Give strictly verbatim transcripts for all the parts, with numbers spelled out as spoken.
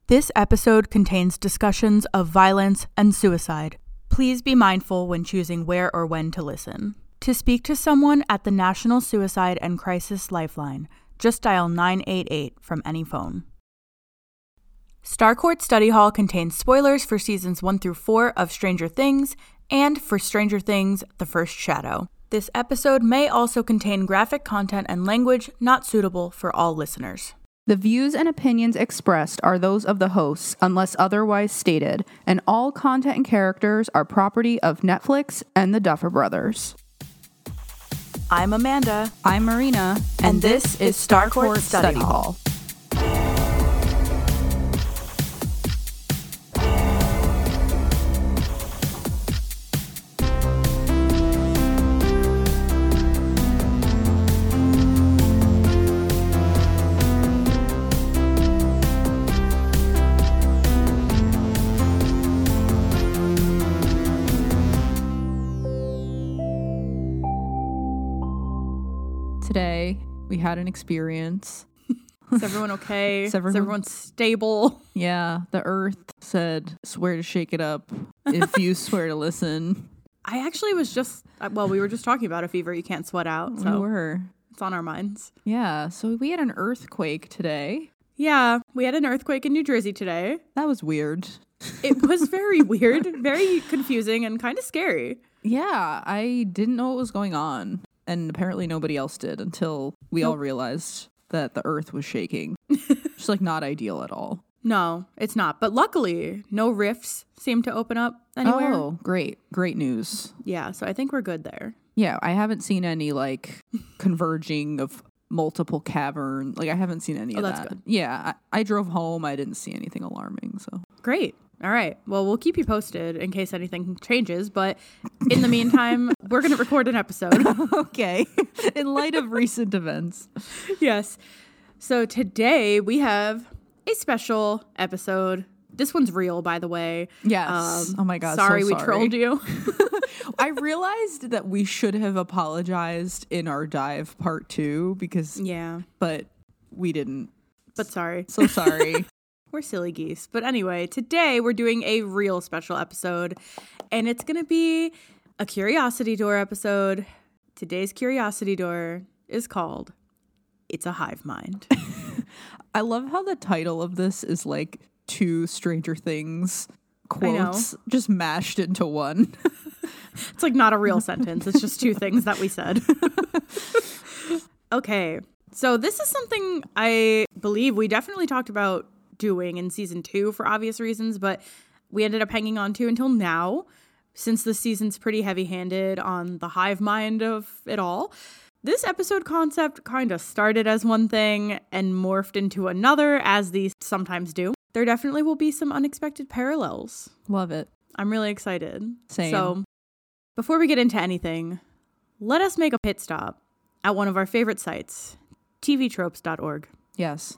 This episode contains discussions of violence and suicide. Please be mindful when choosing where or when to listen. To speak to someone at the National Suicide and Crisis Lifeline, just dial nine eight eight from any phone. Starcourt Study Hall contains spoilers for seasons one through four of Stranger Things and for Stranger Things: The First Shadow. This episode may also contain graphic content and language not suitable for all listeners. The views and opinions expressed are those of the hosts unless otherwise stated, and all content and characters are property of Netflix and the Duffer Brothers. I'm Amanda. I'm Marina. And, and this is Starcourt Study, Study Hall. Hall. Today, we had an experience. Is everyone okay? Is everyone... Is everyone stable? Yeah, the earth said, swear to shake it up if you swear to listen. I actually was just, well, we were just talking about a fever you can't sweat out. So we were. It's on our minds. Yeah, so we had an earthquake today. Yeah, we had an earthquake in New Jersey today. That was weird. It was very weird, very confusing, and kind of scary. Yeah, I didn't know what was going on. And apparently nobody else did until we nope. all realized that the earth was shaking. Just like not ideal at all. No, it's not. But luckily, no rifts seem to open up anywhere. Oh, great. Great news. Yeah, so I think we're good there. Yeah, I haven't seen any like converging of multiple caverns. Like I haven't seen any oh, of that's that. Good. Yeah, I, I drove home. I didn't see anything alarming. So great. All right. Well, we'll keep you posted in case anything changes. But in the meantime, we're going to record an episode. Okay. In light of recent events. Yes. So today we have a special episode. This one's real, by the way. Yes. Um, oh, my God. Sorry, so we sorry. trolled you. I realized that we should have apologized in our dive part two because. Yeah. But we didn't. But sorry. So sorry. We're silly geese. But anyway, today we're doing a real special episode, and it's going to be a Curiosity Door episode. Today's Curiosity Door is called It's a Hive Mind. I love how the title of this is like two Stranger Things quotes just mashed into one. It's like not a real sentence. It's just two things that we said. Okay. So this is something I believe we definitely talked about doing in season two for obvious reasons, but we ended up hanging on to until now, since the season's pretty heavy-handed on the hive mind of it all. This episode concept kind of started as one thing and morphed into another, as these sometimes do. There definitely will be some unexpected parallels. Love it. I'm really excited. Same. So before we get into anything, let us make a pit stop at one of our favorite sites, T V tropes dot org. Yes.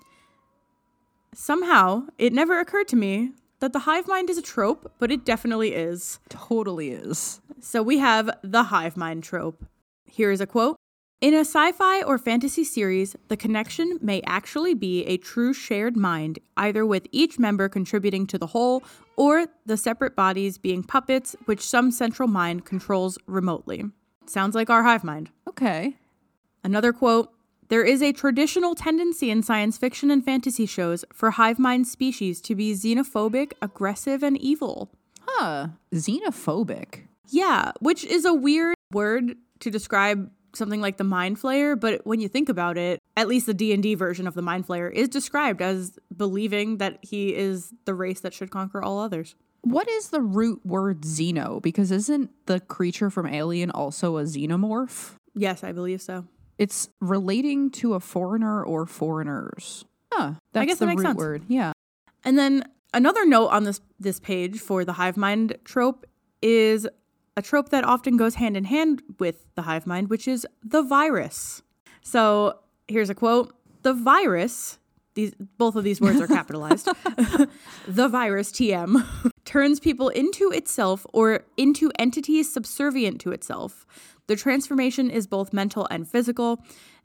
Somehow, it never occurred to me that the hive mind is a trope, but it definitely is. Totally is. So we have the hive mind trope. Here is a quote. In a sci-fi or fantasy series, the connection may actually be a true shared mind, either with each member contributing to the whole, or the separate bodies being puppets which some central mind controls remotely. Sounds like our hive mind. Okay. Another quote. There is a traditional tendency in science fiction and fantasy shows for hive mind species to be xenophobic, aggressive, and evil. Huh. Xenophobic? Yeah, which is a weird word to describe something like the Mind Flayer, but when you think about it, at least the D and D version of the Mind Flayer is described as believing that he is the race that should conquer all others. What is the root word xeno? Because isn't the creature from Alien also a xenomorph? Yes, I believe so. It's relating to a foreigner or foreigners. Huh. That's I guess the that makes root sense. word. Yeah. And then another note on this this page for the hive mind trope is a trope that often goes hand in hand with the hive mind, which is the virus. So here's a quote. The virus, these both of these words are capitalized, the virus, T M, turns people into itself or into entities subservient to itself. The transformation is both mental and physical.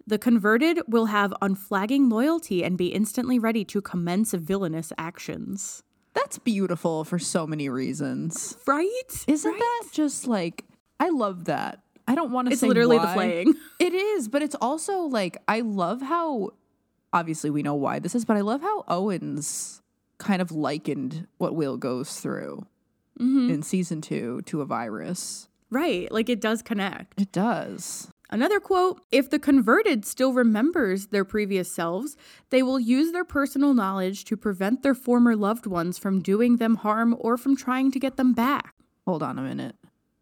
The converted will have unflagging loyalty and be instantly ready to commence villainous actions. That's beautiful for so many reasons. Right? Isn't right? that just like, I love that. I don't want to say It's literally why. the flaying. It is, but it's also like, I love how, obviously we know why this is, but I love how Owens kind of likened what Will goes through mm-hmm. in season two to a virus. Right. Like it does connect. It does. Another quote, if the converted still remembers their previous selves, they will use their personal knowledge to prevent their former loved ones from doing them harm or from trying to get them back. Hold on a minute.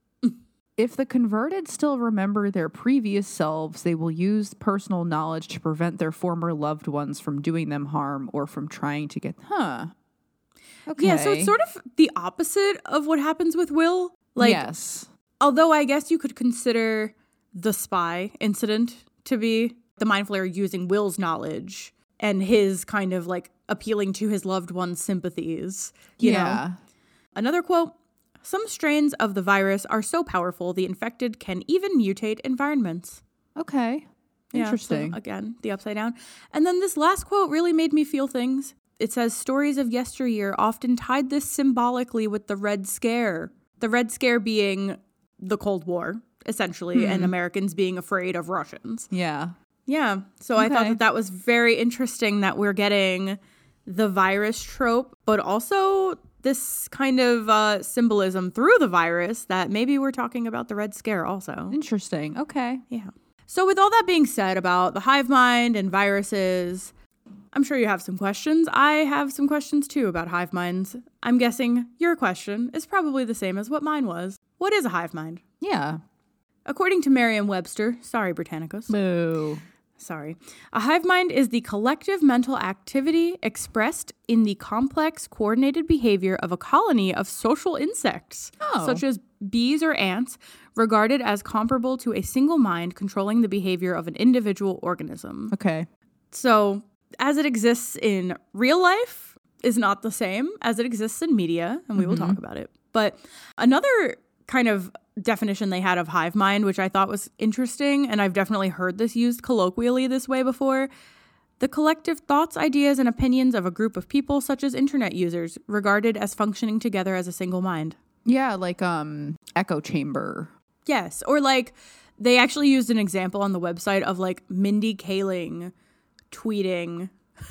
If the converted still remember their previous selves, they will use personal knowledge to prevent their former loved ones from doing them harm or from trying to get... Huh. Okay. Yeah, so it's sort of the opposite of what happens with Will. Like, yes. Although I guess you could consider the spy incident to be the Mind Flayer using Will's knowledge and his kind of like appealing to his loved one's sympathies. You yeah. know? Another quote, some strains of the virus are so powerful the infected can even mutate environments. Okay. Interesting. Yeah, so again, the upside down. And then this last quote really made me feel things. It says, stories of yesteryear often tied this symbolically with the Red Scare. The Red Scare being the Cold War, essentially, hmm. and Americans being afraid of Russians. Yeah. Yeah. So okay. I thought that that was very interesting that we're getting the virus trope, but also this kind of uh, symbolism through the virus that maybe we're talking about the Red Scare also. Interesting. Okay. Yeah. So with all that being said about the hive mind and viruses, I'm sure you have some questions. I have some questions too about hive minds. I'm guessing your question is probably the same as what mine was. What is a hive mind? Yeah. According to Merriam-Webster, sorry, Britannicus. Boo. Sorry. A hive mind is the collective mental activity expressed in the complex, coordinated behavior of a colony of social insects, oh. such as bees or ants, regarded as comparable to a single mind controlling the behavior of an individual organism. Okay. So, as it exists in real life is not the same as it exists in media, and we mm-hmm. will talk about it. But another kind of definition they had of hive mind, which I thought was interesting, and I've definitely heard this used colloquially this way before, the collective thoughts, ideas, and opinions of a group of people, such as internet users, regarded as functioning together as a single mind. Yeah, like um, echo chamber. Yes, or like they actually used an example on the website of like Mindy Kaling tweeting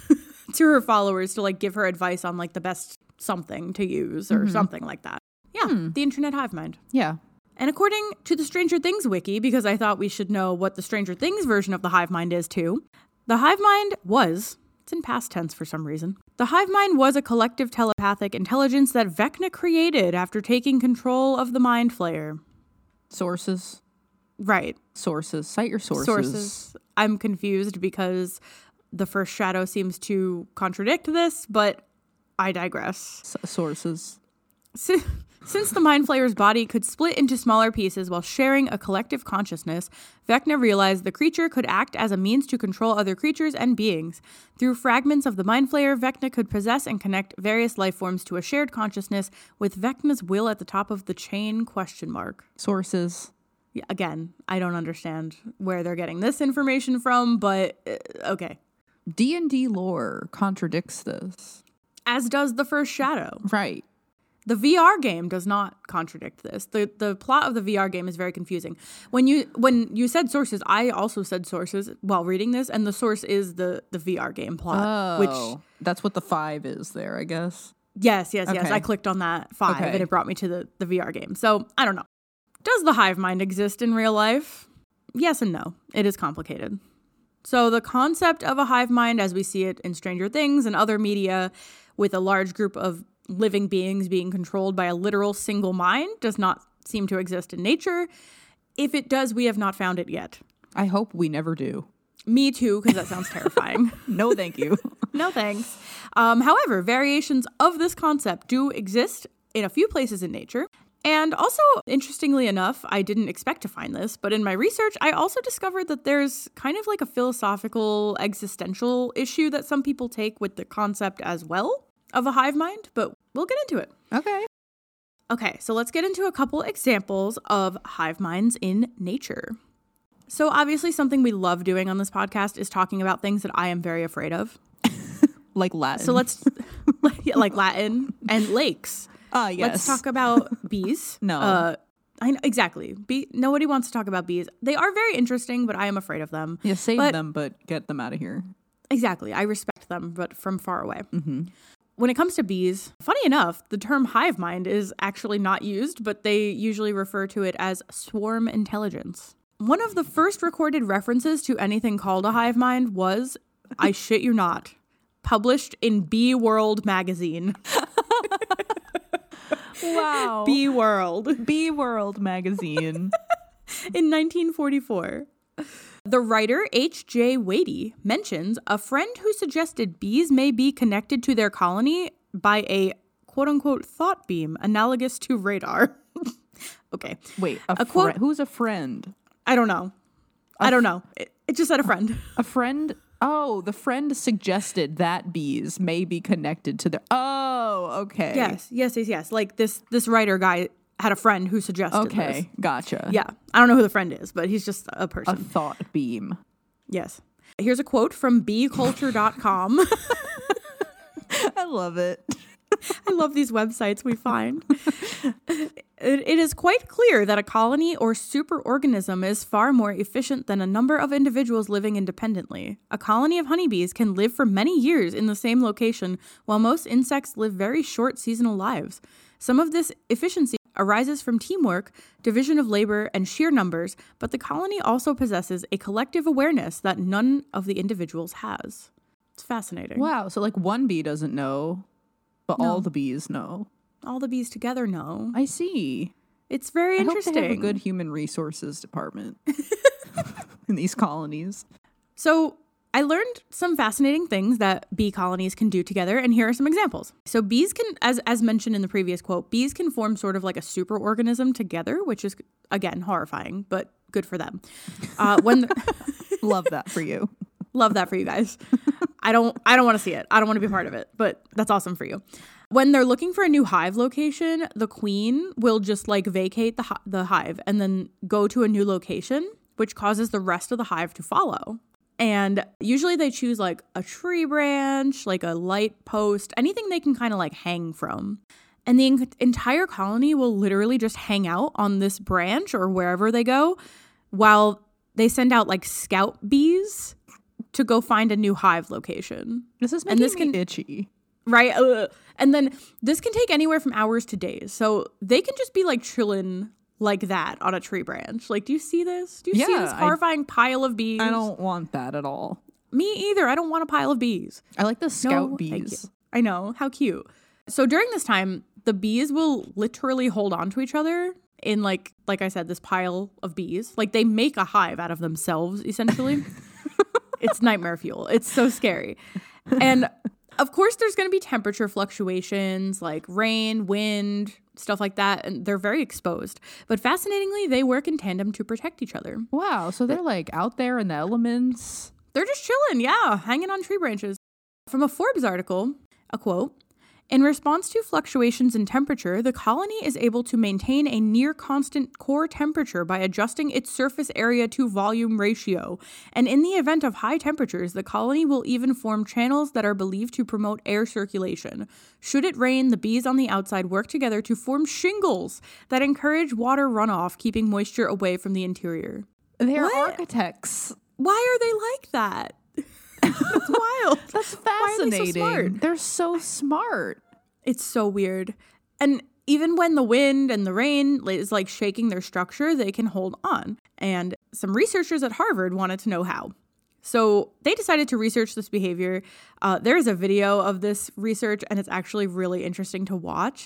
to her followers to like give her advice on like the best something to use or mm-hmm. something like that. Yeah, hmm. the internet hive mind. Yeah. And according to the Stranger Things wiki, because I thought we should know what the Stranger Things version of the hive mind is too, the hive mind was, it's in past tense for some reason, the hive mind was a collective telepathic intelligence that Vecna created after taking control of the Mind Flayer. Sources. Right. Sources. Cite your sources. Sources. I'm confused because the first shadow seems to contradict this, but I digress. S- sources. So, since the Mind Flayer's body could split into smaller pieces while sharing a collective consciousness, Vecna realized the creature could act as a means to control other creatures and beings. Through fragments of the Mind Flayer, Vecna could possess and connect various life forms to a shared consciousness, with Vecna's will at the top of the chain, question mark. Sources. Yeah, again, I don't understand where they're getting this information from, but uh, okay. D and D lore contradicts this. As does the first shadow. Right. The V R game does not contradict this. The the plot of the V R game is very confusing. When you when you said sources, I also said sources while reading this, and the source is the, the V R game plot. Oh, which that's what the five is there, I guess. Yes, yes, okay. yes. I clicked on that five, okay. and it brought me to the, the V R game. So, I don't know. Does the hive mind exist in real life? Yes and no. It is complicated. So the concept of a hive mind, as we see it in Stranger Things and other media, with a large group of living beings being controlled by a literal single mind, does not seem to exist in nature. If it does, we have not found it yet. I hope we never do. Me too, because that sounds terrifying. No, thank you. No, thanks. Um, however, variations of this concept do exist in a few places in nature. And also, interestingly enough, I didn't expect to find this, but in my research, I also discovered that there's kind of like a philosophical, existential issue that some people take with the concept as well of a hive mind, but we'll get into it. Okay. Okay, so let's get into a couple examples of hive minds in nature. So obviously something we love doing on this podcast is talking about things that I am very afraid of. Like Latin. So let's, like Latin and lakes. Ah, uh, yes. Let's talk about bees. No. Uh, I know, exactly. Bee, nobody wants to talk about bees. They are very interesting, but I am afraid of them. Yeah, save but, them, but get them out of here. Exactly. I respect them, but from far away. Mm-hmm. When it comes to bees, funny enough, the term hive mind is actually not used, but they usually refer to it as swarm intelligence. One of the first recorded references to anything called a hive mind was, I shit you not, published in Bee World magazine. Wow. Bee World. Bee World magazine. In nineteen forty-four. The writer H J Wadey mentions a friend who suggested bees may be connected to their colony by a quote-unquote thought beam analogous to radar. Okay. Wait, a, a fri- quote. Who's a friend? I don't know. I don't know. It, it just said a friend. A friend? Oh, the friend suggested that bees may be connected to their... Oh, okay. Yes, yes, yes, yes. Like this this writer guy had a friend who suggested Okay, this. gotcha. Yeah. I don't know who the friend is, but he's just a A person. thought beam. Yes. Here's a quote from bee culture dot com. I love it. I love these websites we find. It, it is quite clear that a colony or superorganism is far more efficient than a number of individuals living independently. A colony of honeybees can live for many years in the same location, while most insects live very short seasonal lives. Some of this efficiency arises from teamwork, division of labor, and sheer numbers, but the colony also possesses a collective awareness that none of the individuals has. It's fascinating. Wow, so like one bee doesn't know, but No. all the bees know. All the bees together know. I see. It's very I interesting. hope they have a good human resources department in these colonies. So I learned some fascinating things that bee colonies can do together, and here are some examples. So bees can, as as mentioned in the previous quote, bees can form sort of like a superorganism together, which is, again, horrifying, but good for them. Uh, when Love that for you. Love that for you guys. I don't I don't want to see it. I don't want to be part of it, but that's awesome for you. When they're looking for a new hive location, the queen will just like vacate the hi- the hive and then go to a new location, which causes the rest of the hive to follow. And usually they choose like a tree branch, like a light post, anything they can kind of like hang from. And the en- entire colony will literally just hang out on this branch or wherever they go while they send out like scout bees to go find a new hive location. This is And making this me can- itchy. Right? Ugh. And then this can take anywhere from hours to days. So they can just be like chilling like that on a tree branch. Like, do you see this? Do you see Yeah, this I- horrifying pile of bees? I don't want that at all. Me either. I don't want a pile of bees. I like the scout No, thank bees. you. I know. How cute. So during this time, the bees will literally hold on to each other in like, like I said, this pile of bees. Like they make a hive out of themselves, essentially. It's nightmare fuel. It's so scary. And of course, there's going to be temperature fluctuations like rain, wind, stuff like that. And they're very exposed. But fascinatingly, they work in tandem to protect each other. Wow, so they're like out there in the elements. They're just chilling, yeah, hanging on tree branches. From a Forbes article, a quote, "In response to fluctuations in temperature, the colony is able to maintain a near constant core temperature by adjusting its surface area to volume ratio. And in the event of high temperatures, the colony will even form channels that are believed to promote air circulation. Should it rain, the bees on the outside work together to form shingles that encourage water runoff, keeping moisture away from the interior." They're What? architects. Why are they like that? That's wild. That's Why are they so fascinating. smart? They're so smart. It's so weird. And even when the wind and the rain is like shaking their structure, they can hold on. And some researchers at Harvard wanted to know how. So they decided to research this behavior. Uh, there is a video of this research, and it's actually really interesting to watch.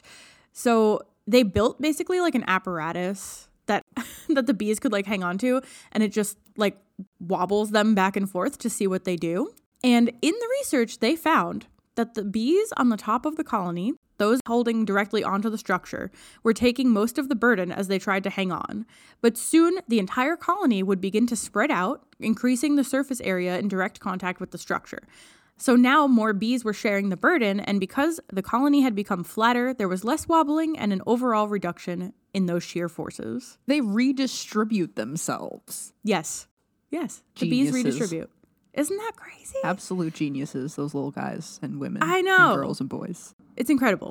So they built basically like an apparatus that that the bees could like hang on to, and it just like wobbles them back and forth to see what they do. And in the research, they found that the bees on the top of the colony, those holding directly onto the structure, were taking most of the burden as they tried to hang on. But soon, the entire colony would begin to spread out, increasing the surface area in direct contact with the structure. So now more bees were sharing the burden, and because the colony had become flatter, there was less wobbling and an overall reduction in those shear forces. They redistribute themselves. Yes. Yes. The bees Geniuses. redistribute. Isn't that crazy? Absolute geniuses, those little guys and women. I know. And girls and boys. It's incredible.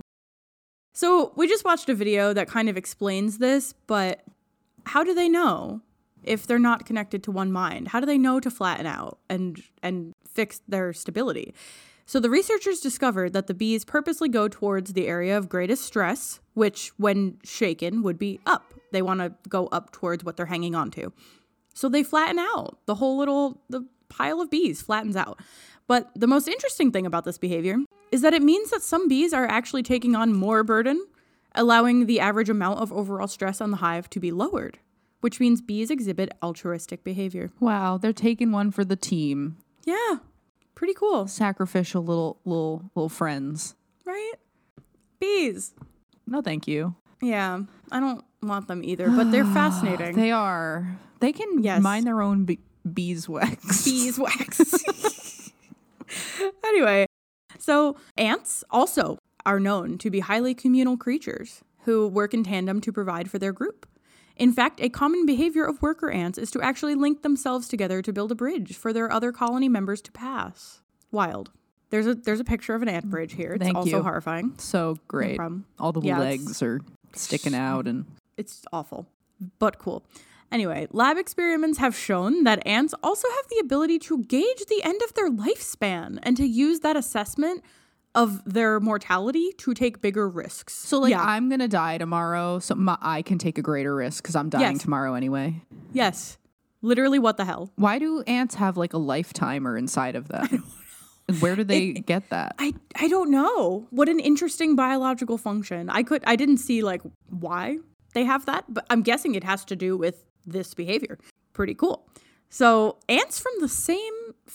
So we just watched a video that kind of explains this, but how do they know if they're not connected to one mind? How do they know to flatten out and and fix their stability? So the researchers discovered that the bees purposely go towards the area of greatest stress, which when shaken would be up. They want to go up towards what they're hanging on to. So they flatten out. The whole little the pile of bees flattens out. But the most interesting thing about this behavior is that it means that some bees are actually taking on more burden, allowing the average amount of overall stress on the hive to be lowered, which means bees exhibit altruistic behavior. Wow, they're taking one for the team. Yeah, pretty cool. Sacrificial little little little friends. Right? Bees. No, thank you. Yeah, I don't want them either, but they're fascinating. They are. They can Yes. mind their own be- beeswax. Beeswax. Anyway, so ants also are known to be highly communal creatures who work in tandem to provide for their group. In fact, a common behavior of worker ants is to actually link themselves together to build a bridge for their other colony members to pass. Wild. There's a there's a picture of an ant bridge here. It's Thank also you. horrifying. So great. problem. All the Yeah, it's- legs are sticking out and It's awful, but cool. Anyway, lab experiments have shown that ants also have the ability to gauge the end of their lifespan and to use that assessment of their mortality to take bigger risks. so like yeah. I'm gonna die tomorrow, so my, I can take a greater risk because I'm dying Yes. tomorrow anyway. Yes. Literally, what the hell? Why do ants have like a lifetimer inside of them? And where do they get that? I I don't know. What an interesting biological function. I could I didn't see like why they have that, but I'm guessing it has to do with this behavior. Pretty cool. So ants from the same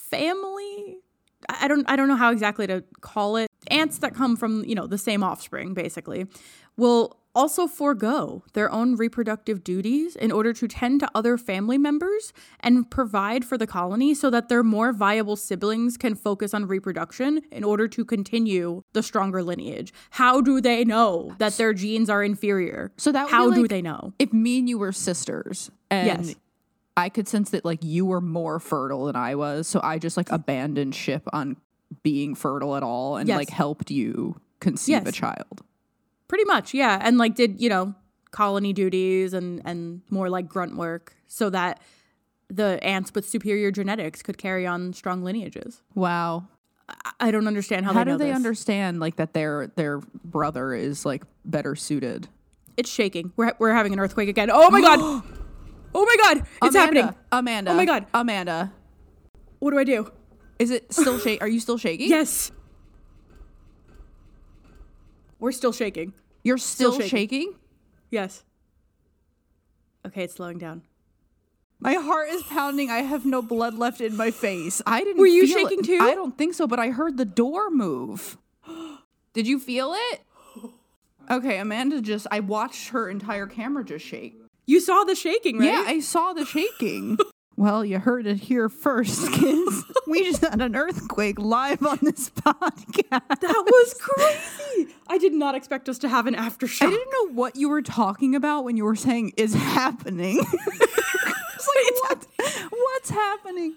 family, I I don't I don't know how exactly to call it. Ants that come from, you know, the same offspring, basically, will also forego their own reproductive duties in order to tend to other family members and provide for the colony so that their more viable siblings can focus on reproduction in order to continue the stronger lineage. How do they know that their genes are inferior? So that would How be do like they know? if me and you were sisters and Yes. I could sense that like you were more fertile than I was, so I just like abandoned ship on being fertile at all and Yes. like helped you conceive Yes. a child. Pretty much, yeah. And like did, you know, colony duties and, and more like grunt work so that the ants with superior genetics could carry on strong lineages. Wow. I- I don't understand how, How they know do they this. understand like that their their brother is like better suited? It's shaking. We're, we're having an earthquake again. Oh my God. Oh my God. It's Amanda, happening. Amanda. Oh my God. Amanda. What do I do? Is it still shake? Are you still shaking? Yes. We're still shaking. You're still, Still shaking. shaking? Yes. Okay, it's slowing down. My heart is pounding. I have no blood left in my face. I didn't Were you feel shaking it. too? I don't think so, but I heard the door move. Did you feel it? Okay, Amanda just, I watched her entire camera just shake. You saw the shaking, right? Yeah, I saw the shaking. Well, you heard it here first, kids. We just had an earthquake live on this podcast. That was crazy. I did not expect us to have an aftershock. I didn't know what you were talking about when you were saying is happening. It's like, what? What's happening?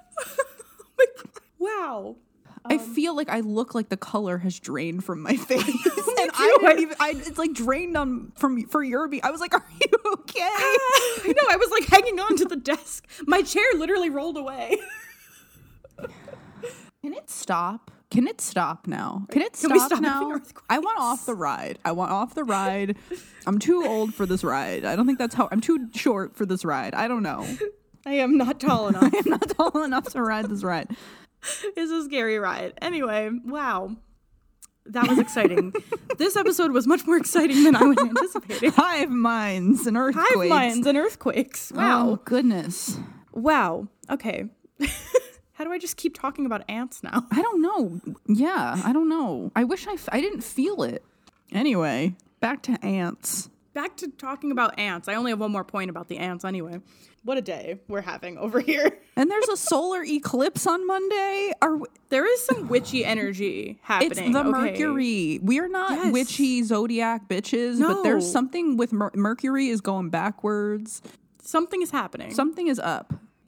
Wow. I feel like I look like the color has drained from my face, and I too. don't even. I, it's like drained on from for your be. I was like, "Are you okay?" I know, I was like hanging on to the desk. My chair literally rolled away. Can it stop? Can it stop now? Can it Can stop, we stop having now? earthquakes? I want off the ride. I want off the ride. I'm too old for this ride. I don't think that's how. I'm too short for this ride. I don't know. I am not tall enough. I'm not tall enough to ride this ride. It's a scary ride. Anyway, wow. That was exciting. This episode was much more exciting than I was anticipating. Hive minds and earthquakes. Hive minds and earthquakes. Wow. Oh, goodness. Wow. Okay. How do I just keep talking about ants now? I don't know. Yeah, I don't know. I wish I, f- I didn't feel it. Anyway, back to ants. Back to talking about ants. I only have one more point about the ants anyway. What a day we're having over here. And there's a solar eclipse on Monday. Are w- There is some witchy energy happening. It's the okay? Mercury. We are not Yes. witchy zodiac bitches, but there's No. something with Mer- Mercury is going backwards. Something is happening. Something is up.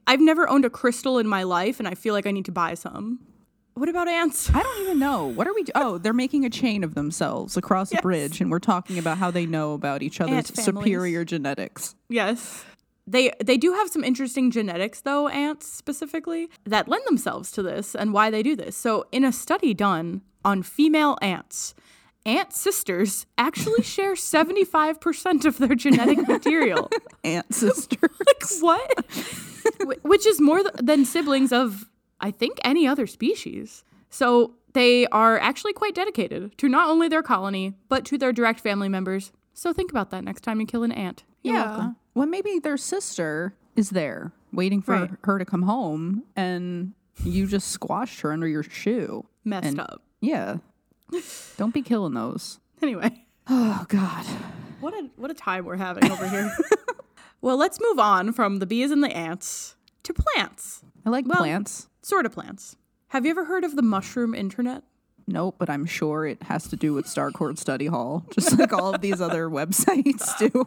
I've never owned a crystal in my life, and I feel like I need to buy some. What about ants? I don't even know. What are we do- Oh, they're making a chain of themselves across yes. a bridge, and we're talking about how they know about each other's superior genetics. Yes. They they do have some interesting genetics, though, ants specifically, that lend themselves to this and why they do this. So in a study done on female ants, ant sisters actually share seventy-five percent of their genetic material. Ant sisters. Like, what? Which is more th- than siblings of, I think, any other species. So they are actually quite dedicated to not only their colony, but to their direct family members. So think about that next time you kill an ant. You're yeah. welcome. Well, maybe their sister is there waiting for right. her to come home, and you just squashed her under your shoe. Messed and, up. Yeah. Don't be killing those. Anyway. Oh, God. What a what a time we're having over here. Well, let's move on from the bees and the ants to plants. I like well, plants. Sort of plants. Have you ever heard of the mushroom internet? Nope, but I'm sure it has to do with Starcourt Study Hall, just like all of these other websites do.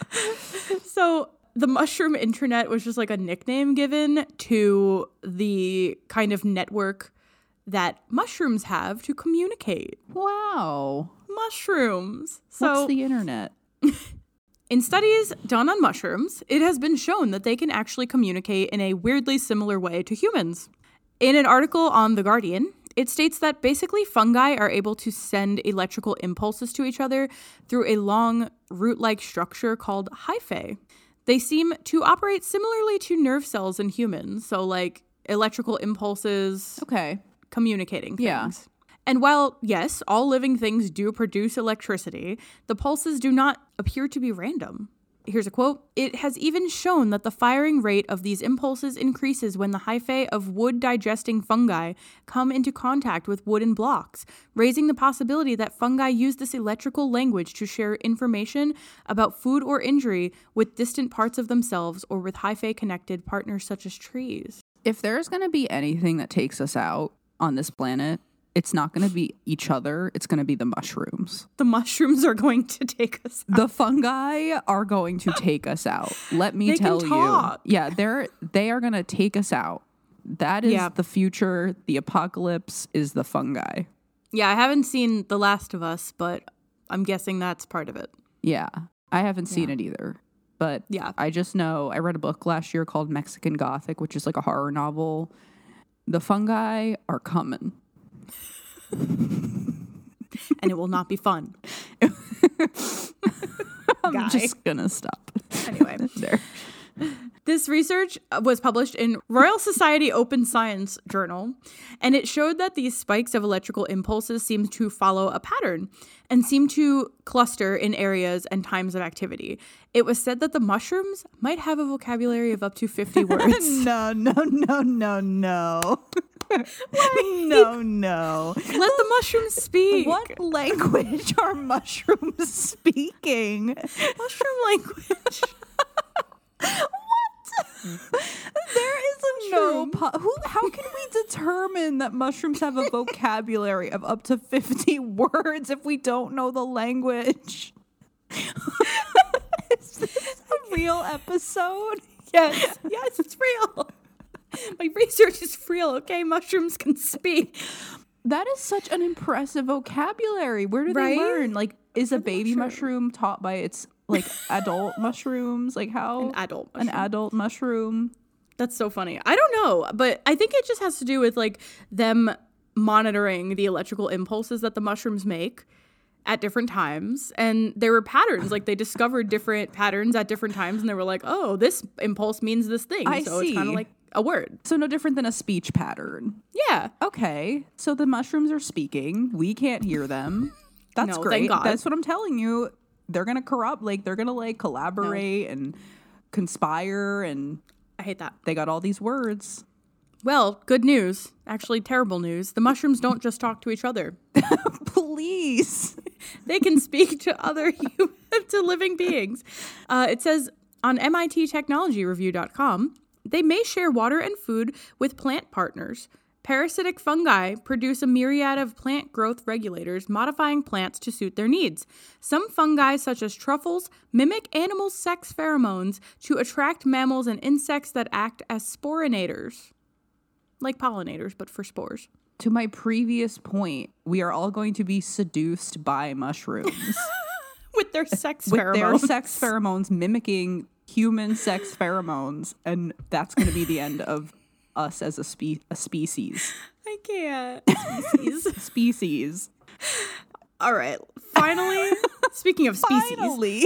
So the mushroom internet was just like a nickname given to the kind of network that mushrooms have to communicate. Wow. Mushrooms. So, what's the internet? In studies done on mushrooms, it has been shown that they can actually communicate in a weirdly similar way to humans. In an article on The Guardian, it states that basically fungi are able to send electrical impulses to each other through a long root-like structure called hyphae. They seem to operate similarly to nerve cells in humans, so like electrical impulses, okay, communicating things. Yeah. And while, yes, all living things do produce electricity, the pulses do not appear to be random. Here's a quote. It has even shown that the firing rate of these impulses increases when the hyphae of wood-digesting fungi come into contact with wooden blocks, raising the possibility that fungi use this electrical language to share information about food or injury with distant parts of themselves or with hyphae-connected partners such as trees. If there's going to be anything that takes us out on this planet, it's not going to be each other. It's going to be the mushrooms. The mushrooms are going to take us out. The fungi are going to take us out. Let me they tell can talk. you. Yeah, they're they are going to take us out. That is yeah. the future. The apocalypse is the fungi. Yeah, I haven't seen The Last of Us, but I'm guessing that's part of it. Yeah, I haven't seen yeah. it either. But yeah. I just know I read a book last year called Mexican Gothic, which is like a horror novel. The fungi are coming. And it will not be fun. I'm Guy. just gonna stop. Anyway. There. This research was published in Royal Society Open Science Journal, and it showed that these spikes of electrical impulses seem to follow a pattern and seem to cluster in areas and times of activity. It was said that the mushrooms might have a vocabulary of up to fifty words. no, no, no, no, no. no, no. Let the mushrooms speak. What language are mushrooms speaking? Mushroom language. What? There is no po- who how can we determine that mushrooms have a vocabulary of up to fifty words if we don't know the language? Is this a real episode? Yes. Yes, it's real. My research is real, okay? Mushrooms can speak. That is such an impressive vocabulary. Where do right? they learn? Like, is a baby mushroom. mushroom taught by its like adult mushrooms? Like how an adult mushroom. an adult mushroom? That's so funny. I don't know, but I think it just has to do with like them monitoring the electrical impulses that the mushrooms make at different times. And there were patterns, like they discovered different patterns at different times and they were like, oh, this impulse means this thing. I so see. It's kind of like a word. So no different than a speech pattern. Yeah. Okay. So the mushrooms are speaking. We can't hear them. That's no, great. Thank God. That's what I'm telling you. They're going to corrupt, like they're going to like collaborate no. and conspire, and I hate that. They got all these words. Well, good news. Actually, terrible news. The mushrooms don't just talk to each other. Please. They can speak to other human, to living beings. Uh, it says on M I T technology review dot com, they may share water and food with plant partners, Parasitic fungi produce a myriad of plant growth regulators, modifying plants to suit their needs. Some fungi, such as truffles, mimic animal sex pheromones to attract mammals and insects that act as sporinators. Like pollinators, but for spores. To my previous point, we are all going to be seduced by mushrooms. With their sex With pheromones. their sex pheromones mimicking human sex pheromones. And that's going to be the end of us as a, spe- a species. I can't. Species. Species. All right. Finally, speaking of species. Finally.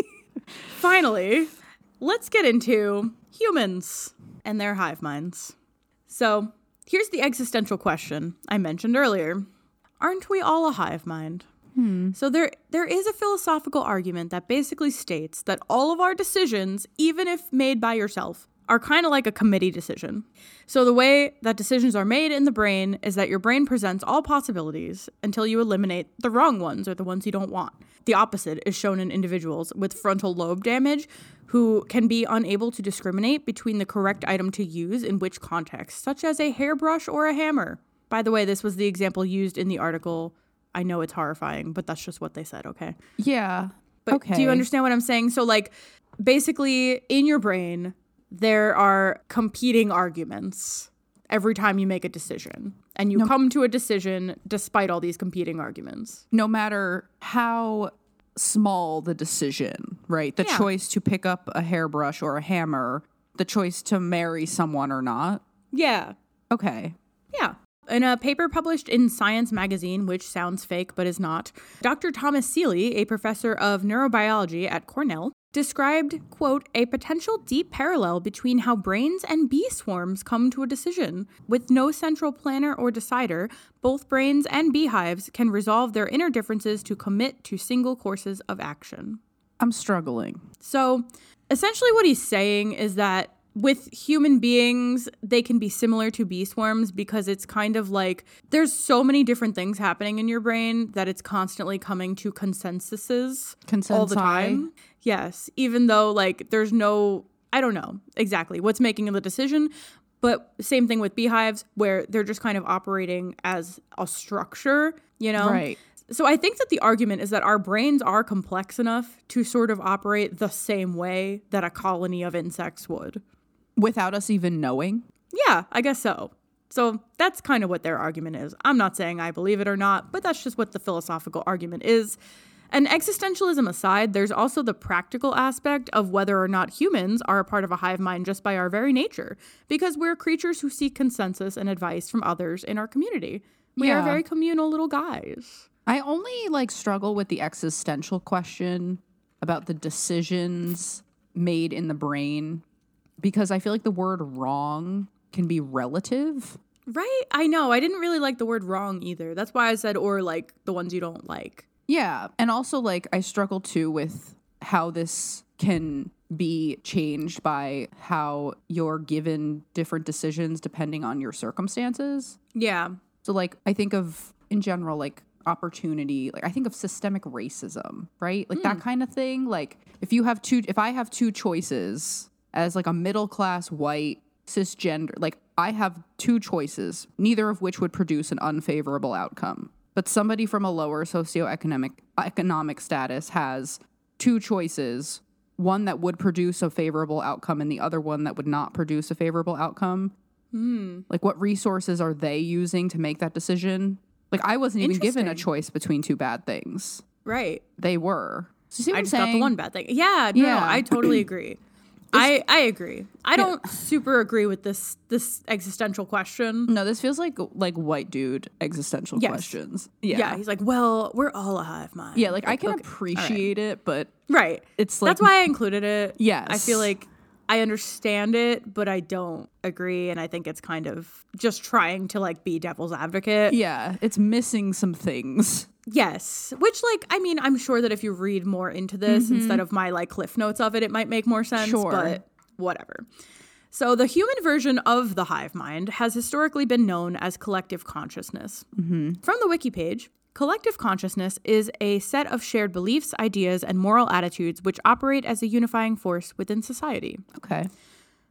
Finally, let's get into humans and their hive minds. So, here's the existential question I mentioned earlier. Aren't we all a hive mind? Hmm. So there there is a philosophical argument that basically states that all of our decisions, even if made by yourself, are kind of like a committee decision. So the way that decisions are made in the brain is that your brain presents all possibilities until you eliminate the wrong ones or the ones you don't want. The opposite is shown in individuals with frontal lobe damage who can be unable to discriminate between the correct item to use in which context, such as a hairbrush or a hammer. By the way, this was the example used in the article. I know it's horrifying, but that's just what they said, okay? Yeah. But okay. Do you understand what I'm saying? So, like, basically, in your brain, there are competing arguments every time you make a decision. And you no. come to a decision despite all these competing arguments. No matter how small the decision, right? The Yeah. choice to pick up a hairbrush or a hammer, the choice to marry someone or not. Yeah. Okay. Yeah. In a paper published in Science magazine, which sounds fake but is not, Doctor Thomas Seeley, a professor of neurobiology at Cornell, described, quote, a potential deep parallel between how brains and bee swarms come to a decision. With no central planner or decider, both brains and beehives can resolve their inner differences to commit to single courses of action. I'm struggling. So, essentially what he's saying is that with human beings, they can be similar to bee swarms because it's kind of like there's so many different things happening in your brain that it's constantly coming to consensuses all the Consensi. time. Yes, even though like there's no, I don't know exactly what's making the decision, but same thing with beehives where they're just kind of operating as a structure, you know? Right. So I think that the argument is that our brains are complex enough to sort of operate the same way that a colony of insects would. Without us even knowing? Yeah, I guess so. So that's kind of what their argument is. I'm not saying I believe it or not, but that's just what the philosophical argument is. And existentialism aside, there's also the practical aspect of whether or not humans are a part of a hive mind just by our very nature, because we're creatures who seek consensus and advice from others in our community. We Yeah. are very communal little guys. I only like struggle with the existential question about the decisions made in the brain because I feel like the word wrong can be relative. Right? I know. I didn't really like the word wrong either. That's why I said, or like the ones you don't like. Yeah. And also, like, I struggle too with how this can be changed by how you're given different decisions depending on your circumstances. Yeah. So, like, I think of, in general, like, opportunity. Like, I think of systemic racism, right? Like, mm. that kind of thing. Like, if you have two, if I have two choices as, like, a middle-class, white, cisgender, like, I have two choices, neither of which would produce an unfavorable outcome. But somebody from a lower socioeconomic economic status has two choices, one that would produce a favorable outcome and the other one that would not produce a favorable outcome. Mm. Like, what resources are they using to make that decision? Like, I wasn't even given a choice between two bad things. Right. They were. So see what I I'm just saying? got the one bad thing. Yeah, no, Yeah. no, I totally agree. I, I agree. I don't super agree with this this existential question. No, this feels like like white dude existential Yes. questions. Yeah. Yeah. He's like, well, we're all a hive mind. Yeah, like, I can okay. appreciate it, but Right. it's like... That's why I included it. Yes. I feel like I understand it, but I don't agree. And I think it's kind of just trying to like be devil's advocate. Yeah, it's missing some things. Yes. Which, like, I mean, I'm sure that if you read more into this mm-hmm. instead of my, like, cliff notes of it, it might make more sense. Sure. But whatever. So the human version of the hive mind has historically been known as collective consciousness. Mm-hmm. From the wiki page, collective consciousness is a set of shared beliefs, ideas, and moral attitudes which operate as a unifying force within society. Okay.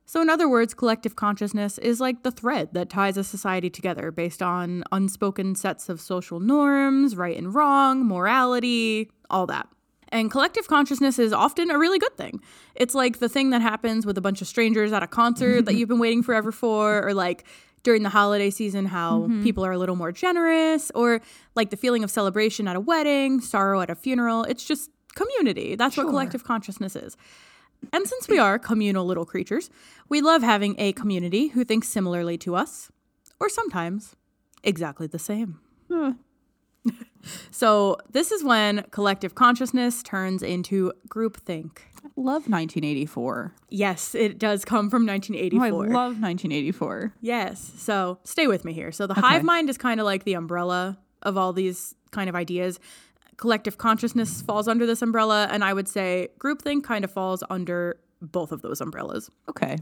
So in other words, collective consciousness is like the thread that ties a society together based on unspoken sets of social norms, right and wrong, morality, all that. And collective consciousness is often a really good thing. It's like the thing that happens with a bunch of strangers at a concert that you've been waiting forever for, or like during the holiday season, how mm-hmm. people are a little more generous, or like the feeling of celebration at a wedding, sorrow at a funeral. It's just community. That's sure. what collective consciousness is. And since we are communal little creatures, we love having a community who thinks similarly to us, or sometimes exactly the same. Huh. So this is when collective consciousness turns into groupthink. I love nineteen eighty-four. Yes, it does come from nineteen eighty-four. Oh, I love nineteen eighty-four. Yes. So stay with me here. So the okay. hive mind is kind of like the umbrella of all these kind of ideas. Collective consciousness falls under this umbrella, and I would say groupthink kind of falls under both of those umbrellas. Okay.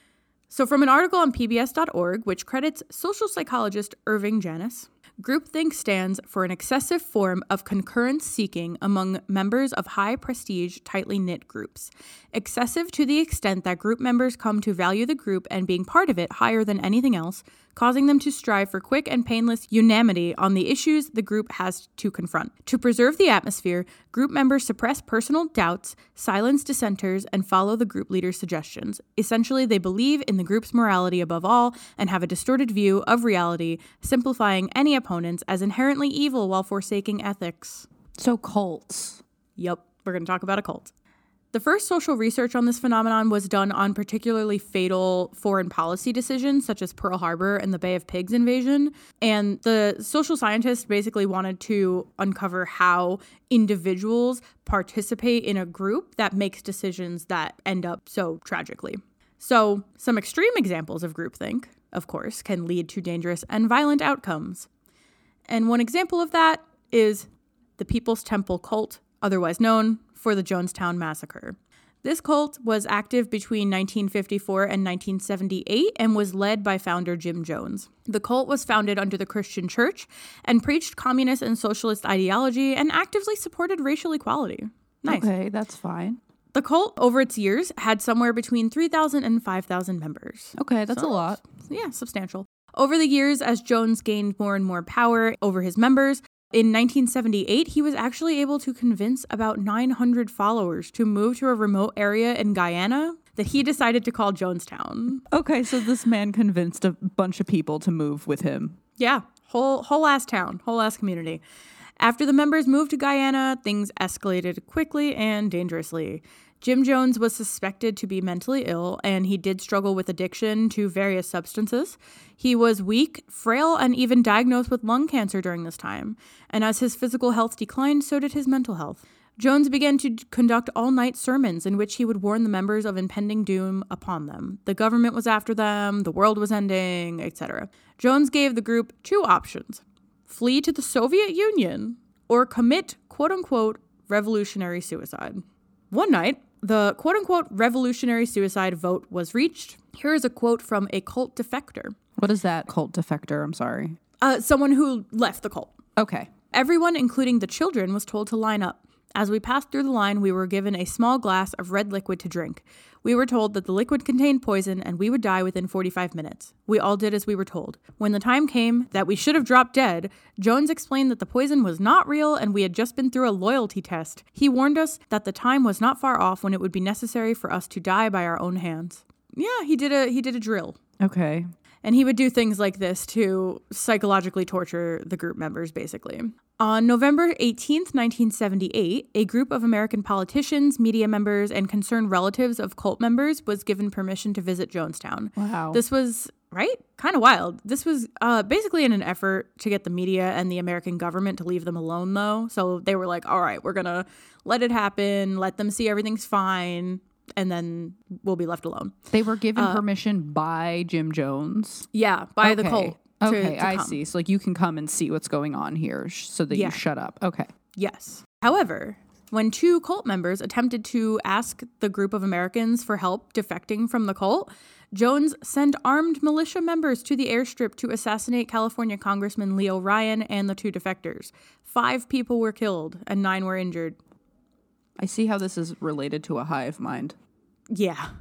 So from an article on P B S dot org, which credits social psychologist Irving Janis, groupthink stands for an excessive form of concurrence seeking among members of high prestige, tightly knit groups. Excessive to the extent that group members come to value the group and being part of it higher than anything else, causing them to strive for quick and painless unanimity on the issues the group has to confront. To preserve the atmosphere, group members suppress personal doubts, silence dissenters, and follow the group leader's suggestions. Essentially, they believe in the group's morality above all and have a distorted view of reality, simplifying any opponents as inherently evil while forsaking ethics. So cults. Yep, we're going to talk about a cult. The first social research on this phenomenon was done on particularly fatal foreign policy decisions, such as Pearl Harbor and the Bay of Pigs invasion. And the social scientists basically wanted to uncover how individuals participate in a group that makes decisions that end up so tragically. So some extreme examples of groupthink, of course, can lead to dangerous and violent outcomes. And one example of that is the People's Temple cult, otherwise known for the Jonestown Massacre. This cult was active between nineteen fifty-four and nineteen seventy-eight and was led by founder Jim Jones. The cult was founded under the Christian Church and preached communist and socialist ideology and actively supported racial equality. Nice. Okay, that's fine. The cult, over its years, had somewhere between three thousand and five thousand members. Okay, that's so, a lot. Yeah, substantial. Over the years, as Jones gained more and more power over his members, in nineteen seventy-eight, he was actually able to convince about nine hundred followers to move to a remote area in Guyana that he decided to call Jonestown. Okay, so this man convinced a bunch of people to move with him. Yeah, whole whole ass town, whole ass community. After the members moved to Guyana, things escalated quickly and dangerously. Jim Jones was suspected to be mentally ill, and he did struggle with addiction to various substances. He was weak, frail, and even diagnosed with lung cancer during this time. And as his physical health declined, so did his mental health. Jones began to conduct all-night sermons in which he would warn the members of impending doom upon them. The government was after them, the world was ending, et cetera. Jones gave the group two options: flee to the Soviet Union or commit, quote-unquote, revolutionary suicide. One night, the quote-unquote revolutionary suicide vote was reached. Here is a quote from a cult defector. What is that, cult defector? I'm sorry. Uh, someone who left the cult. Okay. Everyone, including the children, was told to line up. As we passed through the line, we were given a small glass of red liquid to drink. We were told that the liquid contained poison and we would die within forty-five minutes. We all did as we were told. When the time came that we should have dropped dead, Jones explained that the poison was not real and we had just been through a loyalty test. He warned us that the time was not far off when it would be necessary for us to die by our own hands. Yeah, he did a he did a drill. Okay. And he would do things like this to psychologically torture the group members, basically. On November eighteenth, nineteen seventy-eight, a group of American politicians, media members, and concerned relatives of cult members was given permission to visit Jonestown. Wow. This was, right? Kind of wild. This was uh, basically in an effort to get the media and the American government to leave them alone, though. So they were like, all right, we're going to let it happen, let them see everything's fine, and then we'll be left alone. They were given uh, permission by Jim Jones? Yeah, by okay. the cult. To, okay, to I come. see. So like you can come and see what's going on here sh- so that yeah. you shut up. Okay. Yes. However, when two cult members attempted to ask the group of Americans for help defecting from the cult, Jones sent armed militia members to the airstrip to assassinate California Congressman Leo Ryan and the two defectors. Five people were killed and nine were injured. I see how this is related to a hive mind. Yeah.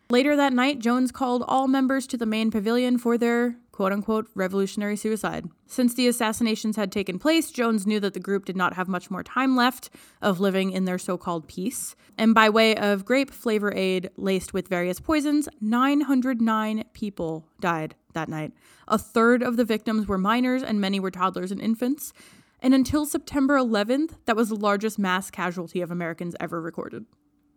Later that night, Jones called all members to the main pavilion for their quote-unquote revolutionary suicide. Since the assassinations had taken place, Jones knew that the group did not have much more time left of living in their so-called peace. And by way of grape flavor aid laced with various poisons, nine hundred nine people died that night. A third of the victims were minors and many were toddlers and infants. And until September eleventh, that was the largest mass casualty of Americans ever recorded.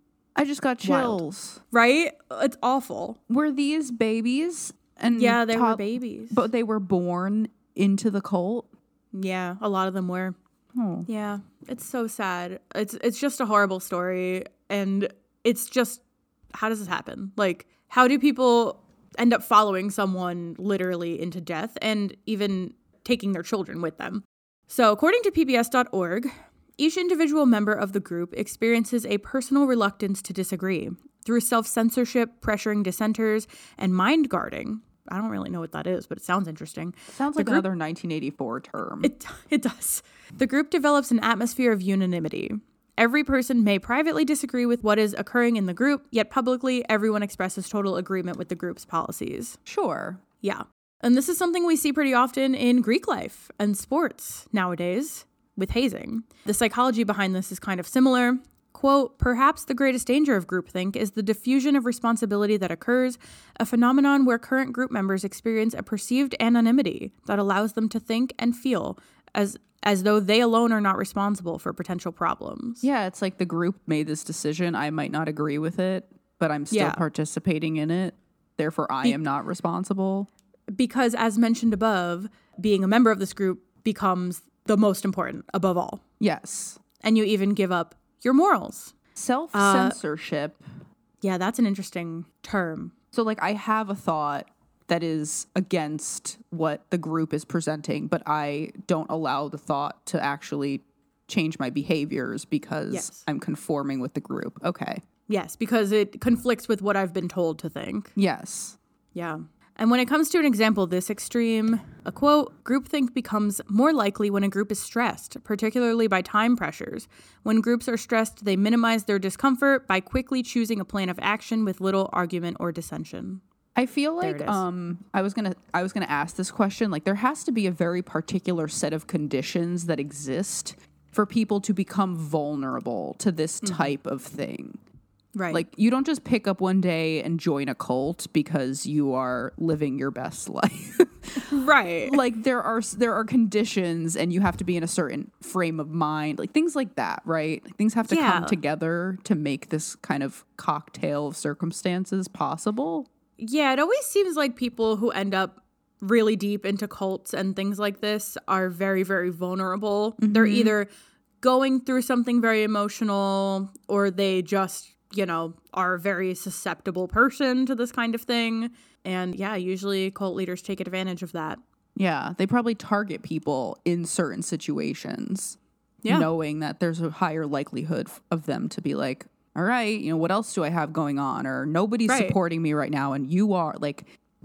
I just got chills. Wild. Right? It's awful. Were these babies? And yeah, they top, were babies. But they were born into the cult? Yeah, a lot of them were. Oh. Yeah, it's so sad. It's it's just a horrible story. And it's just, how does this happen? Like, how do people end up following someone literally into death and even taking their children with them? So according to P B S dot org, each individual member of the group experiences a personal reluctance to disagree through self-censorship, pressuring dissenters, and mind guarding. I don't really know what that is, but it sounds interesting. Sounds The like group- another nineteen eighty-four term. It it does. The group develops an atmosphere of unanimity. Every person may privately disagree with what is occurring in the group, yet publicly everyone expresses total agreement with the group's policies. Sure. Yeah. And this is something we see pretty often in Greek life and sports nowadays with hazing. The psychology behind this is kind of similar. Quote, perhaps the greatest danger of groupthink is the diffusion of responsibility that occurs, a phenomenon where current group members experience a perceived anonymity that allows them to think and feel as as though they alone are not responsible for potential problems. Yeah, it's like the group made this decision. I might not agree with it, but I'm still Yeah. participating in it. Therefore, I Be- am not responsible. Because as mentioned above, being a member of this group becomes the most important above all. Yes. And you even give up your morals. Self-censorship. Uh, yeah, that's an interesting term. So, like, I have a thought that is against what the group is presenting, but I don't allow the thought to actually change my behaviors because Yes. I'm conforming with the group. Okay. Yes, because it conflicts with what I've been told to think. Yes. Yeah. And when it comes to an example this extreme, a quote, groupthink becomes more likely when a group is stressed, particularly by time pressures. When groups are stressed, they minimize their discomfort by quickly choosing a plan of action with little argument or dissension. I feel There like it is. um I was going to I was going to ask this question, like there has to be a very particular set of conditions that exist for people to become vulnerable to this Mm-hmm. type of thing. Right. Like you don't just pick up one day and join a cult because you are living your best life. right. Like there are there are conditions and you have to be in a certain frame of mind, like things like that, right? Like, things have to Yeah. come together to make this kind of cocktail of circumstances possible. Yeah, it always seems like people who end up really deep into cults and things like this are very, very vulnerable. They're either going through something very emotional or they just, you know, are a very susceptible person to this kind of thing. And yeah, usually cult leaders take advantage of that. Yeah, they probably target people in certain situations, Yeah. knowing that there's a higher likelihood f- of them to be like, all right, you know, what else do I have going on? Or nobody's Right. supporting me right now, and you are, like,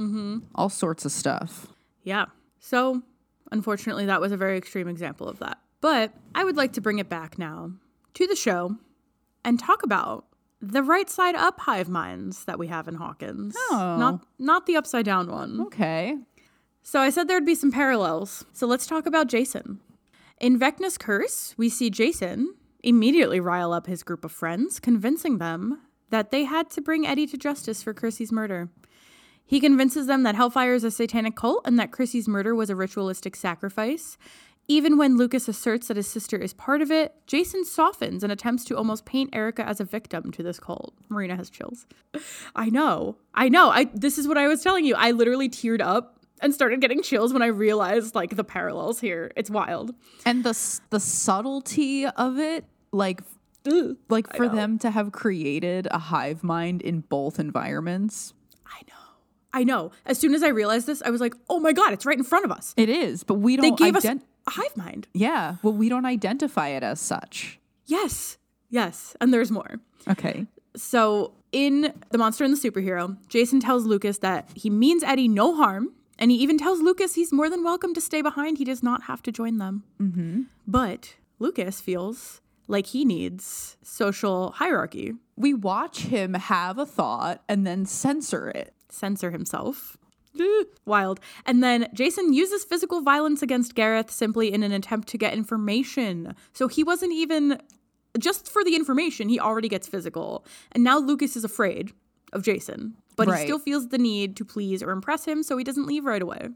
all sorts of stuff. Yeah. So, unfortunately, that was a very extreme example of that. But I would like to bring it back now to the show and talk about the right side up hive minds that we have in Hawkins. Oh. Not not the upside down one. Okay. So I said there'd be some parallels. So let's talk about Jason. In Vecna's Curse, we see Jason immediately rile up his group of friends, convincing them that they had to bring Eddie to justice for Chrissy's murder. He convinces them that Hellfire is a satanic cult and that Chrissy's murder was a ritualistic sacrifice. Even when Lucas asserts that his sister is part of it, Jason softens and attempts to almost paint Erica as a victim to this cult. Marina has chills. I know. I know. I this is what I was telling you. I literally teared up and started getting chills when I realized like the parallels here. It's wild. And the s- the subtlety of it, like, Ugh. like I for know. them to have created a hive mind in both environments. I know. I know. As soon as I realized this, I was like, oh my God, it's right in front of us. It is, but we They don't gave ident- us a hive mind. Yeah, well, we don't identify it as such. Yes. Yes. And there's more. Okay. So in The Monster and the Superhero, Jason tells Lucas that he means Eddie no harm. And he even tells Lucas he's more than welcome to stay behind. He does not have to join them. Mm-hmm. But Lucas feels like he needs social hierarchy. We watch him have a thought and then censor it. Censor himself. Wild. And then Jason uses physical violence against Gareth simply in an attempt to get information. So he wasn't even, just for the information, he already gets physical. And now Lucas is afraid of Jason, but Right. he still feels the need to please or impress him, so he doesn't leave right away.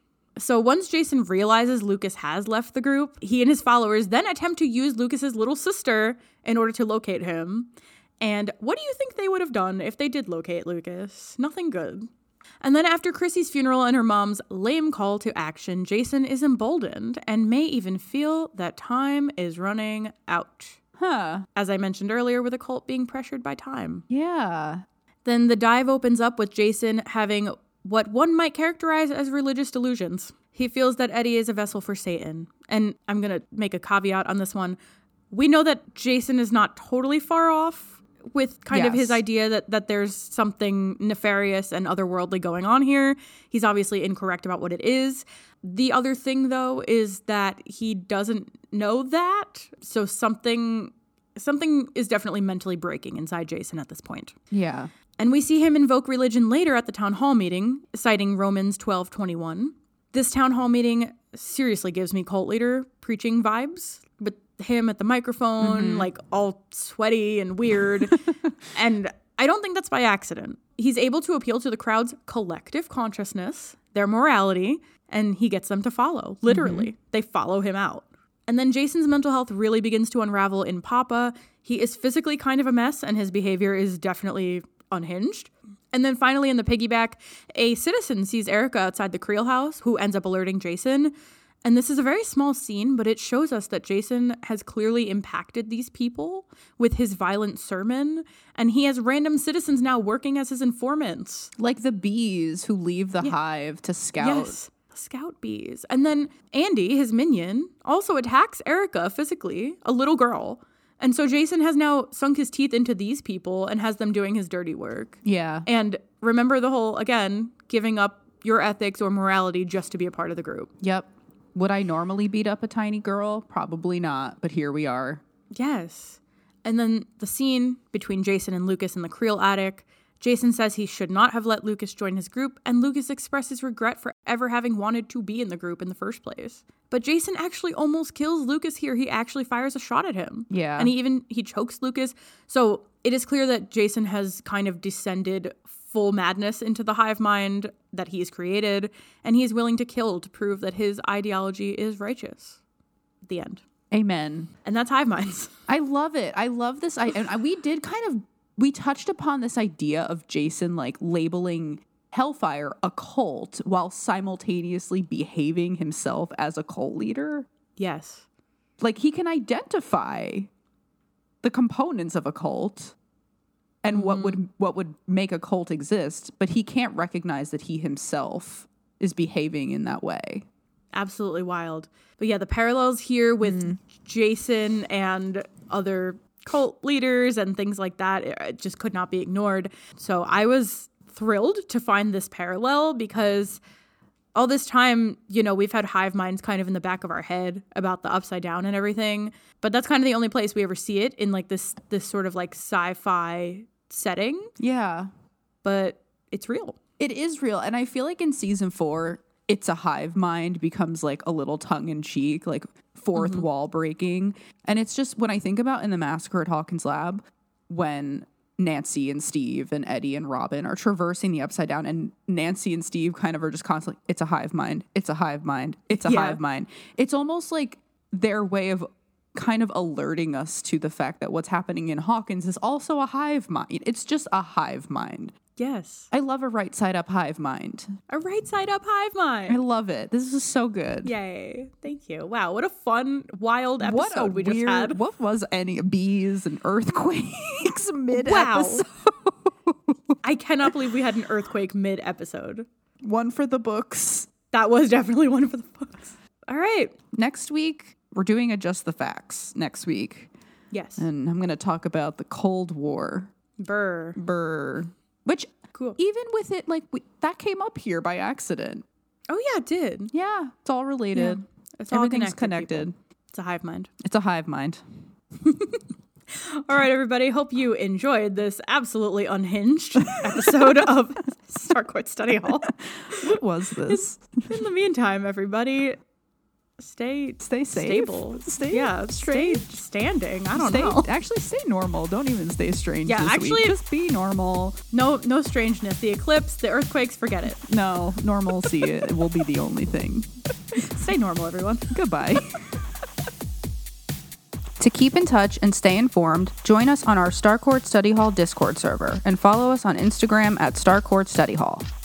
So once Jason realizes Lucas has left the group, he and his followers then attempt to use Lucas's little sister in order to locate him. And what do you think they would have done if they did locate Lucas? Nothing good. And then after Chrissy's funeral and her mom's lame call to action, Jason is emboldened and may even feel that time is running out. Huh. As I mentioned earlier, with a cult being pressured by time. Yeah. Then the dive opens up with Jason having what one might characterize as religious delusions. He feels that Eddie is a vessel for Satan. And I'm going to make a caveat on this one. We know that Jason is not totally far off with kind of Yes. his idea that, that there's something nefarious and otherworldly going on here. He's obviously incorrect about what it is. The other thing, though, is that he doesn't know that. So something something is definitely mentally breaking inside Jason at this point. Yeah. And we see him invoke religion later at the town hall meeting, citing Romans twelve twenty-one. This town hall meeting seriously gives me cult leader preaching vibes, with him at the microphone, Mm-hmm. like all sweaty and weird. And I don't think that's by accident. He's able to appeal to the crowd's collective consciousness, their morality, and he gets them to follow. Literally, Mm-hmm. they follow him out. And then Jason's mental health really begins to unravel in Papa. He is physically kind of a mess, and his behavior is definitely unhinged. And then finally in the piggyback, a citizen sees Erica outside the Creel house, who ends up alerting Jason. And this is a very small scene, but it shows us that Jason has clearly impacted these people with his violent sermon. And he has random citizens now working as his informants. Like the bees who leave the hive to scout. Yes, scout bees. And then Andy, his minion, also attacks Erica physically, a little girl. And so Jason has now sunk his teeth into these people and has them doing his dirty work. Yeah. And remember the whole, again, giving up your ethics or morality just to be a part of the group. Yep. Would I normally beat up a tiny girl? Probably not, but here we are. Yes. And then the scene between Jason and Lucas in the Creel attic. Jason says he should not have let Lucas join his group, and Lucas expresses regret for ever having wanted to be in the group in the first place. But Jason actually almost kills Lucas here. He actually fires a shot at him. Yeah. And he even, he chokes Lucas. So it is clear that Jason has kind of descended full madness into the hive mind that he's created, and he is willing to kill to prove that his ideology is righteous. The end. Amen. And that's hive minds. I love it. I love this. I and we did kind of we touched upon this idea of Jason like labeling Hellfire a cult while simultaneously behaving himself as a cult leader. Yes. Like he can identify the components of a cult and what would what would make a cult exist, but he can't recognize that he himself is behaving in that way. Absolutely wild. But yeah, the parallels here with Mm-hmm. Jason and other cult leaders and things like that, it just could not be ignored. So I was thrilled to find this parallel because all this time, you know, we've had hive minds kind of in the back of our head about the upside down and everything. But that's kind of the only place we ever see it in like this this sort of like sci-fi setting. Yeah. But it's real. It is real. And I feel like in season four, It's a Hive Mind becomes like a little tongue in cheek, like fourth Mm-hmm. wall breaking. And it's just when I think about in the Massacre at Hawkins Lab, when Nancy and Steve and Eddie and Robin are traversing the upside down, and Nancy and Steve kind of are just constantly, it's a hive mind, it's a hive mind, it's a Yeah. hive mind. It's almost like their way of kind of alerting us to the fact that what's happening in Hawkins is also a hive mind. It's just a hive mind. Yes. I love a right side up hive mind. A right side up hive mind. I love it. This is so good. Yay. Thank you. Wow. What a fun, wild episode What a we weird, just had. what was any bees and earthquakes mid Wow. episode? I cannot believe we had an earthquake mid episode. One for the books. That was definitely one for the books. All right. Next week, we're doing a Just the Facts next week. Yes. And I'm going to talk about the Cold War. Burr. Brr. Which, Cool. even with it, like, we, that came up here by accident. Oh, yeah, it did. Yeah, it's all related. It's all Everything's connected, connected. people. It's a hive mind. It's a hive mind. All right, everybody. Hope you enjoyed this absolutely unhinged episode of Starcourt Study Hall. What was this? In the meantime, everybody, stay Stay safe. stable. Stay yeah, straight. stay standing. I don't Stay, know. Actually, stay normal. Don't even stay strange. Yeah, this actually- week. Just be normal. No, no strangeness. The eclipse, the earthquakes, forget it. No, normalcy it will be the only thing. Stay normal, everyone. Goodbye. To keep in touch and stay informed, join us on our Starcourt Study Hall Discord server and follow us on Instagram at Starcourt Study Hall.